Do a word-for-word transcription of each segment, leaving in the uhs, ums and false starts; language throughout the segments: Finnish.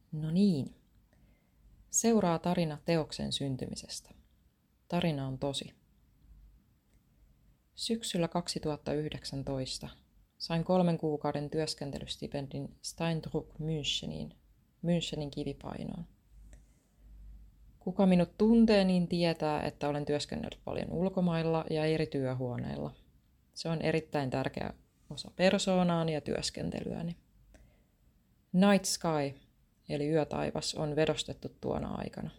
No niin. Seuraa tarina teoksen syntymisestä. Tarina on tosi. Syksyllä kaksituhattayhdeksäntoista sain kolmen kuukauden työskentelystipendin Steindruck Müncheniin, Münchenin kivipainoon. Kuka minut tuntee, niin tietää, että olen työskennellyt paljon ulkomailla ja eri työhuoneilla. Se on erittäin tärkeä osa persoonaani ja työskentelyäni. Night Sky, eli yötaivas, on vedostettu tuona aikana.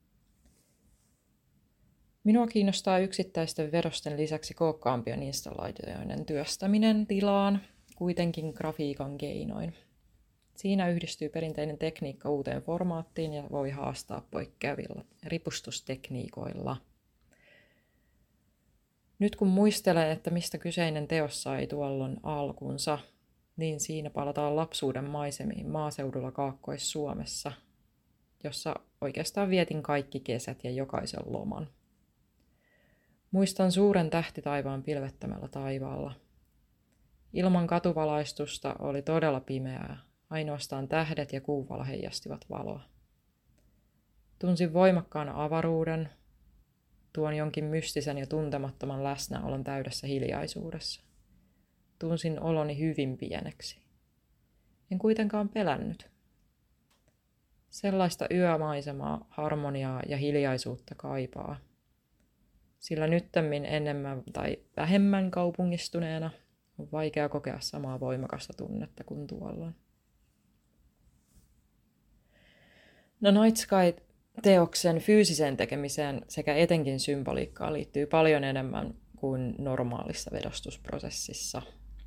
Minua kiinnostaa yksittäisten vedosten lisäksi kookkaampien installaatioiden työstäminen tilaan, kuitenkin grafiikan keinoin. Siinä yhdistyy perinteinen tekniikka uuteen formaattiin ja voi haastaa poikkeavilla ripustustekniikoilla. Nyt kun muistelen, että mistä kyseinen teos sai tuolloin alkunsa, niin siinä palataan lapsuuden maisemiin maaseudulla Kaakkois-Suomessa, jossa oikeastaan vietin kaikki kesät ja jokaisen loman. Muistan suuren tähtitaivaan pilvettämällä taivaalla. Ilman katuvalaistusta oli todella pimeää, ainoastaan tähdet ja kuuvalo heijastivat valoa. Tunsin voimakkaan avaruuden, tuon jonkin mystisen ja tuntemattoman läsnäolon täydessä hiljaisuudessa. Tunsin oloni hyvin pieneksi. En kuitenkaan pelännyt. Sellaista yömaisemaa, harmoniaa ja hiljaisuutta kaipaa. Sillä nyttemmin enemmän tai vähemmän kaupungistuneena on vaikea kokea samaa voimakasta tunnetta kuin tuolloin. No Night Sky-teoksen fyysiseen tekemiseen sekä etenkin symboliikkaan liittyy paljon enemmän kuin normaalissa vedostusprosessissa.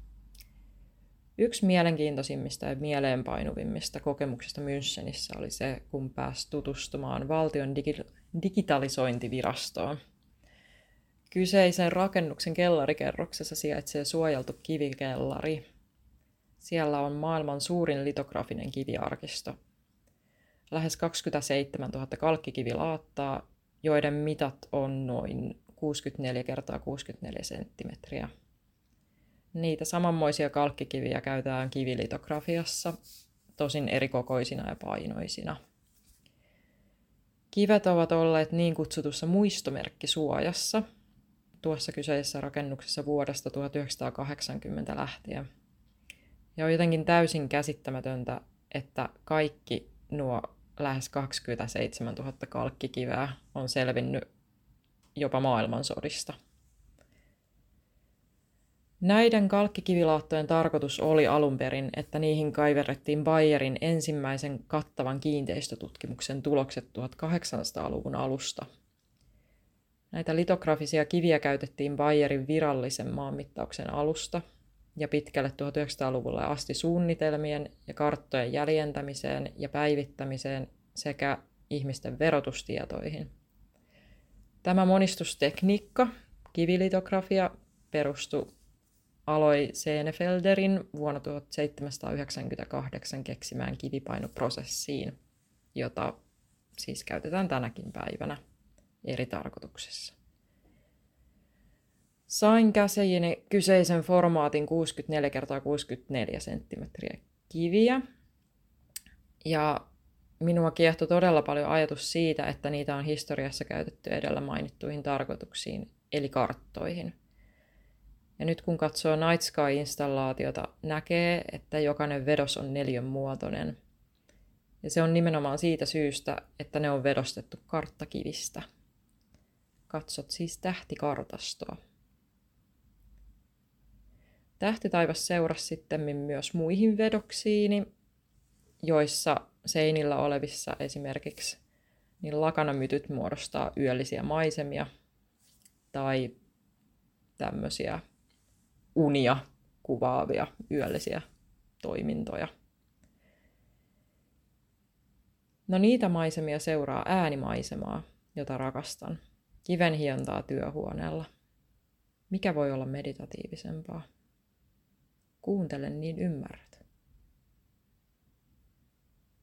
Yksi mielenkiintoisimmista ja mieleenpainuvimmista kokemuksista Münchenissä oli se, kun pääsi tutustumaan valtion digi- digitalisointivirastoon. Kyseisen rakennuksen kellarikerroksessa sijaitsee suojeltu kivikellari. Siellä on maailman suurin litografinen kiviarkisto. Lähes kaksikymmentäseitsemäntuhatta kalkkikivilaattaa, joiden mitat on noin kuusikymmentäneljä kertaa kuusikymmentäneljä senttimetriä. Niitä samanmoisia kalkkikiviä käytetään kivilitografiassa, tosin erikokoisina ja painoisina. Kivet ovat olleet niin kutsutussa muistomerkkisuojassa tuossa kyseisessä rakennuksessa vuodesta tuhatyhdeksänsataakahdeksankymmentä lähtien. Ja on jotenkin täysin käsittämätöntä, että kaikki nuo lähes kaksikymmentäseitsemäntuhatta kalkkikiveä on selvinnyt jopa maailmansodista. Näiden kalkkikivilaattojen tarkoitus oli alun perin, että niihin kaiverrettiin Bayerin ensimmäisen kattavan kiinteistötutkimuksen tulokset tuhatkahdeksansataaluvun alusta. Näitä litografisia kiviä käytettiin Bayerin virallisen maanmittauksen alusta ja pitkälle tuhatyhdeksänsataaluvulle asti suunnitelmien ja karttojen jäljentämiseen ja päivittämiseen sekä ihmisten verotustietoihin. Tämä monistustekniikka, kivilitografia, perustui Aloy Senefelderin vuonna tuhatseitsemänsataayhdeksänkymmentäkahdeksan keksimään kivipainoprosessiin, jota siis käytetään tänäkin päivänä eri tarkoituksissa. Sain käsiini kyseisen formaatin kuusikymmentäneljä kertaa kuusikymmentäneljä senttimetriä kiviä, ja minua kiehtoi todella paljon ajatus siitä, että niitä on historiassa käytetty edellä mainittuihin tarkoituksiin, eli karttoihin. Ja nyt kun katsoo Night Sky-installaatiota, näkee, että jokainen vedos on neliön muotoinen. Ja se on nimenomaan siitä syystä, että ne on vedostettu karttakivistä. Katsot siis tähtikartastoa. Tähtitaivas seurasi sitten myös muihin vedoksiini, joissa seinillä olevissa esimerkiksi niin lakanamytyt muodostaa yöllisiä maisemia tai tämmöisiä unia kuvaavia yöllisiä toimintoja. No niitä maisemia seuraa äänimaisemaa, jota rakastan, kivenhiontaa työhuoneella. Mikä voi olla meditatiivisempaa? Kuuntele, niin ymmärrät.